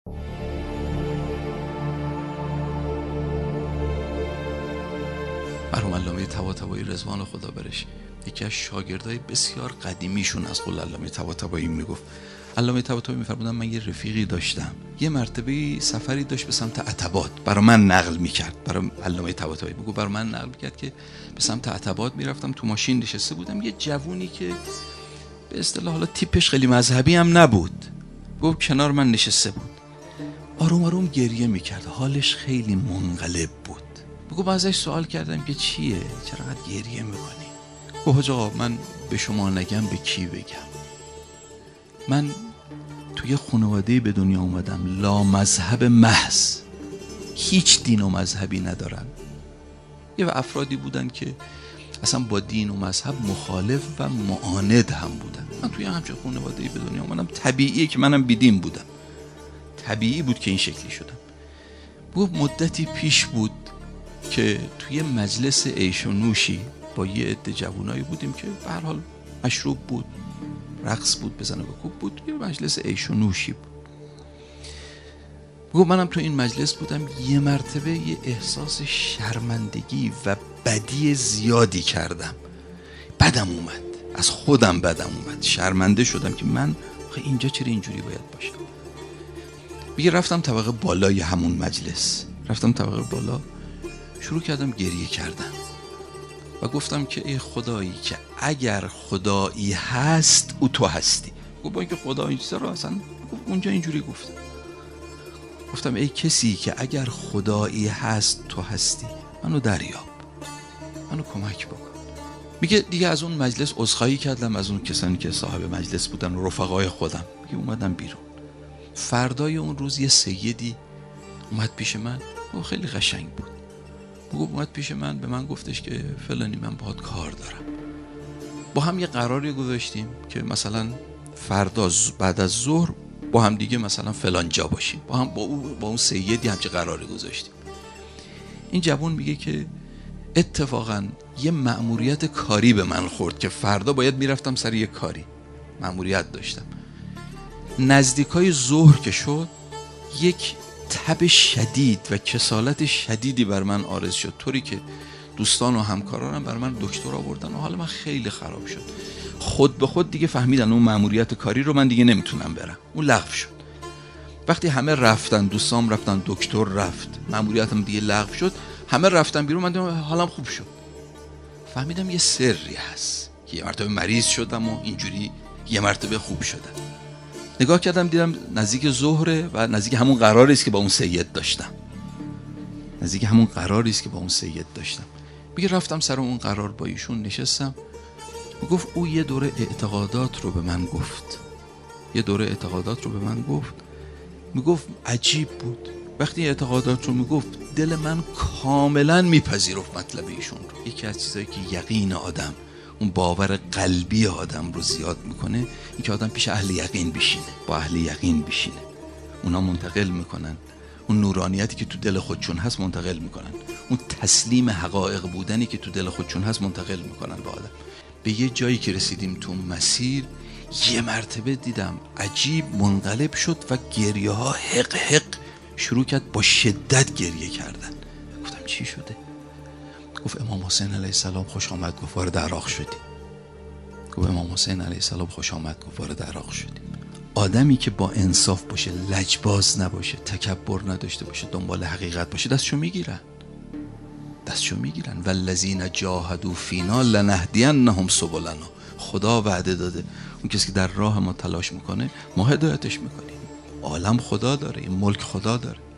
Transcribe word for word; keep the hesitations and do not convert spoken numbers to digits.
مرحوم علامه طباطبایی رضوان خدا برش یکی از شاگردای بسیار قدیمیشون از قول علامه طباطبایی میگفت. علامه طباطبایی میفرمودن من یه رفیقی داشتم، یه مرتبه سفری داشت به سمت عتبات، برای من نقل میکرد، برای علامه طباطبایی میگه برای من نقل میکرد که به سمت عتبات میرفتم، تو ماشین نشسته بودم، یه جوونی که به اصطلاح حالا تیپش خیلی مذهبی هم نبود، گفت کنار من نشسته بود، آروم آروم گریه میکرد، حالش خیلی منقلب بود. بگو ازش سوال کردم که چیه؟ چرا قد گریه میکنی؟ گفت حاج آقا من به شما نگم به کی بگم؟ من توی خانواده به دنیا اومدم لا مذهب محض، هیچ دین و مذهبی ندارن. یه افرادی بودن که اصلا با دین و مذهب مخالف و معاند هم بودن. من توی همچین خانواده به دنیا اومدم، طبیعیه که منم بیدین بودم، طبیعی بود که این شکلی شدم. بگو مدتی پیش بود که توی مجلس عیش و نوشی با یه عده جوونایی بودیم که به هر حال مشروب بود، رقص بود، بزنه بکوب بود، یه مجلس عیش و نوشی بود. بگو منم تو این مجلس بودم، یه مرتبه یه احساس شرمندگی و بدی زیادی کردم، بدم اومد، از خودم بدم اومد، شرمنده شدم که من اینجا چرا اینجوری باید باشم. بگه رفتم طبقه بالای همون مجلس، رفتم طبقه بالا، شروع کردم گریه کردم و گفتم که ای خدایی که اگر خدایی هست او تو هستی. گفت با اینکه خدا این چیزا رو اصلا اونجا اینجوری گفتم، گفتم ای کسی که اگر خدایی هست تو هستی، منو دریاب، منو کمک بکن. میگه دیگه از اون مجلس عذرخواهی کردم از اون کسانی که صاحب مجلس بودن و رفقای خودم، میگه اومدم بیرون. فردای اون روز یه سیدی اومد پیش من و خیلی قشنگ بود، بگو اومد پیش من، به من گفتش که فلانی من باهات کار دارم. با هم یه قراری گذاشتیم که مثلا فردا بعد از ظهر با هم دیگه مثلا فلان جا باشیم، با هم با اون با اون سیدی همچه قراری گذاشتیم. این جوان میگه که اتفاقا یه مأموریت کاری به من خورد که فردا باید میرفتم سر یه کاری، مأموریت داشتم. نزدیکای ظهر که شد یک تب شدید و کسالت شدیدی بر من عارض شد، طوری که دوستان و همکارانم بر من دکتر آوردن و حال من خیلی خراب شد. خود به خود دیگه فهمیدن اون مأموریت کاری رو من دیگه نمیتونم برم، اون لغو شد. وقتی همه رفتن، دوستام رفتن، دکتر رفت، مأموریتم دیگه لغو شد، همه رفتن بیرون، من حالم خوب شد. فهمیدم یه سری هست که یه مرتبه مریض شدم و اینجوری یه مرتبه خوب شدم. نگاه کردم دیدم نزدیک ظهره و نزدیک همون قراری است که با اون سید داشتم، نزدیک همون قراری است که با اون سید داشتم. میگه رفتم سر اون قرار با ایشون نشستم، گفت او یه دوره اعتقادات رو به من گفت، یه دوره اعتقادات رو به من گفت. میگفت عجیب بود، وقتی اعتقادات رو میگفت دل من کاملا میپذیرفت مطلب ایشون رو. یکی از چیزایی که یقین آدم، اون باور قلبی آدم رو زیاد میکنه، این که آدم پیش اهل یقین بشینه، با اهل یقین بشینه، اونا منتقل میکنن اون نورانیتی که تو دل خودشون هست، منتقل میکنن اون تسلیم حقایق بودنی که تو دل خودشون هست، منتقل میکنن به آدم. به یه جایی که رسیدیم تو مسیر، یه مرتبه دیدم عجیب منقلب شد و گریه ها حق حق شروع کرد، با شدت گریه کردن. گفتم چی شده؟ گفت امام حسین علیه السلام خوش آمد، گفت وارد عراق شدی. گفت امام حسین علیه السلام خوش آمد، گفت وارد عراق شدی. آدمی که با انصاف باشه، لجباز نباشه، تکبر نداشته باشه، دنبال حقیقت باشه، دستشو میگیرن، دستشو میگیرن. والذین جاهدوا فینا لنهدینهم سبلنا. خدا وعده داده اون کسی که در راه ما تلاش میکنه ما هدایتش میکنیم. عالم خدا داره، این ملک خدا داره.